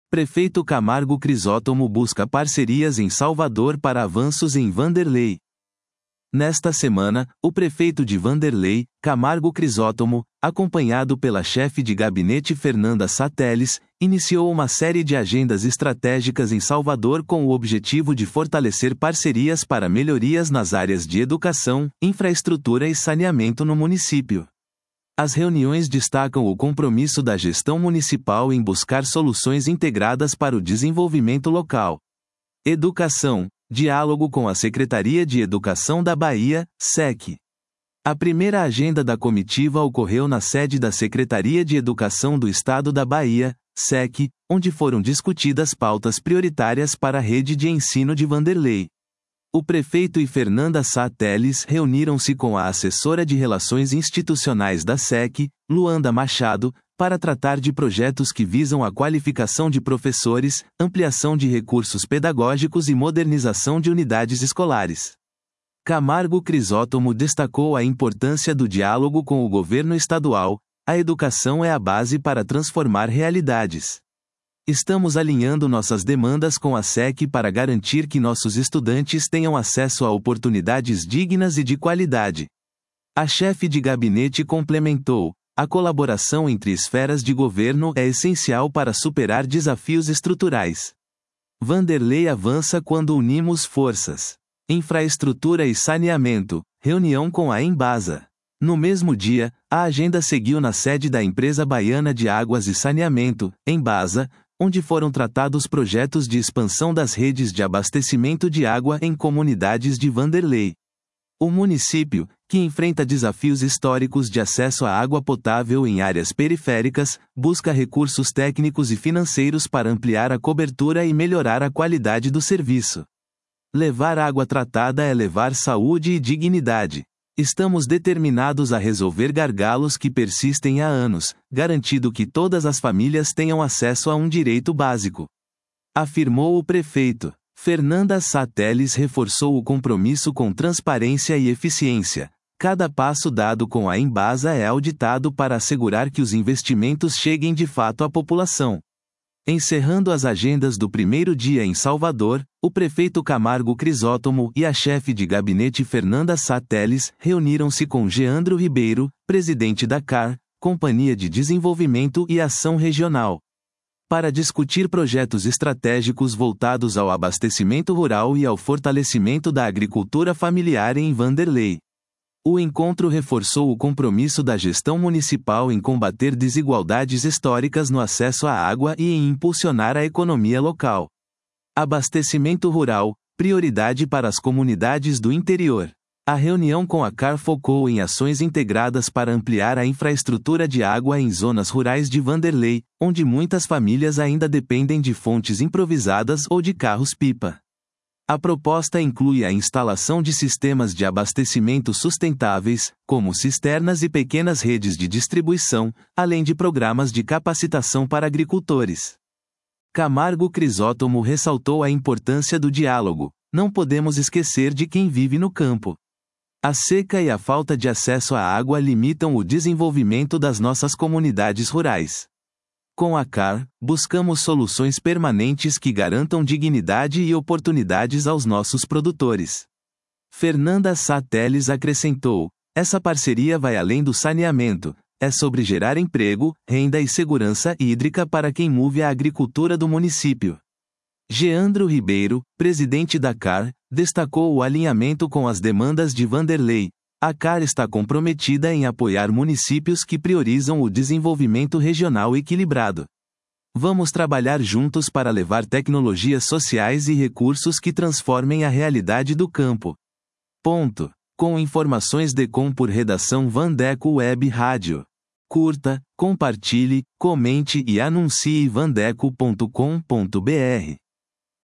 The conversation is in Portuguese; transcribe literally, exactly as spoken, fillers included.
Prefeito Camargo Crisótomo busca parcerias em Salvador para avanços em Wanderley. Nesta semana, o prefeito de Wanderley, Camargo Crisótomo, acompanhado pela chefe de gabinete Fernanda Sateles, iniciou uma série de agendas estratégicas em Salvador com o objetivo de fortalecer parcerias para melhorias nas áreas de educação, infraestrutura e saneamento no município. As reuniões destacam o compromisso da gestão municipal em buscar soluções integradas para o desenvolvimento local. Educação. Diálogo com a Secretaria de Educação da Bahia, S E C. A primeira agenda da comitiva ocorreu na sede da Secretaria de Educação do Estado da Bahia, S E C, onde foram discutidas pautas prioritárias para a rede de ensino de Wanderley. O prefeito e Fernanda Sateles reuniram-se com a assessora de Relações Institucionais da S E C, Luanda Machado, para tratar de projetos que visam a qualificação de professores, ampliação de recursos pedagógicos e modernização de unidades escolares. Camargo Crisótomo destacou a importância do diálogo com o governo estadual. A educação é a base para transformar realidades. Estamos alinhando nossas demandas com a S E C para garantir que nossos estudantes tenham acesso a oportunidades dignas e de qualidade. A chefe de gabinete complementou: a colaboração entre esferas de governo é essencial para superar desafios estruturais. Wanderley avança quando unimos forças. Infraestrutura e saneamento. Reunião com a Embasa. No mesmo dia, a agenda seguiu na sede da Empresa Baiana de Águas e Saneamento, Embasa, onde foram tratados projetos de expansão das redes de abastecimento de água em comunidades de Wanderley. O município, que enfrenta desafios históricos de acesso à água potável em áreas periféricas, busca recursos técnicos e financeiros para ampliar a cobertura e melhorar a qualidade do serviço. Levar água tratada é levar saúde e dignidade. Estamos determinados a resolver gargalos que persistem há anos, garantindo que todas as famílias tenham acesso a um direito básico, afirmou o prefeito. Fernanda Sateles reforçou o compromisso com transparência e eficiência. Cada passo dado com a Embasa é auditado para assegurar que os investimentos cheguem de fato à população. Encerrando as agendas do primeiro dia em Salvador, o prefeito Camargo Crisótomo e a chefe de gabinete Fernanda Sateles reuniram-se com Geandro Ribeiro, presidente da C A R, Companhia de Desenvolvimento e Ação Regional, para discutir projetos estratégicos voltados ao abastecimento rural e ao fortalecimento da agricultura familiar em Wanderley. O encontro reforçou o compromisso da gestão municipal em combater desigualdades históricas no acesso à água e em impulsionar a economia local. Abastecimento rural, prioridade para as comunidades do interior. A reunião com a C A R focou em ações integradas para ampliar a infraestrutura de água em zonas rurais de Wanderley, onde muitas famílias ainda dependem de fontes improvisadas ou de carros-pipa. A proposta inclui a instalação de sistemas de abastecimento sustentáveis, como cisternas e pequenas redes de distribuição, além de programas de capacitação para agricultores. Camargo Crisótomo ressaltou a importância do diálogo. Não podemos esquecer de quem vive no campo. A seca e a falta de acesso à água limitam o desenvolvimento das nossas comunidades rurais. Com a C A R, buscamos soluções permanentes que garantam dignidade e oportunidades aos nossos produtores. Fernanda Sateles acrescentou: essa parceria vai além do saneamento, é sobre gerar emprego, renda e segurança hídrica para quem move a agricultura do município. Geandro Ribeiro, presidente da C A R, destacou o alinhamento com as demandas de Wanderley. A C A R está comprometida em apoiar municípios que priorizam o desenvolvimento regional equilibrado. Vamos trabalhar juntos para levar tecnologias sociais e recursos que transformem a realidade do campo. Ponto. Com informações de com por redação Wandeco Web Rádio. Curta, compartilhe, comente e anuncie wandeco ponto com ponto br.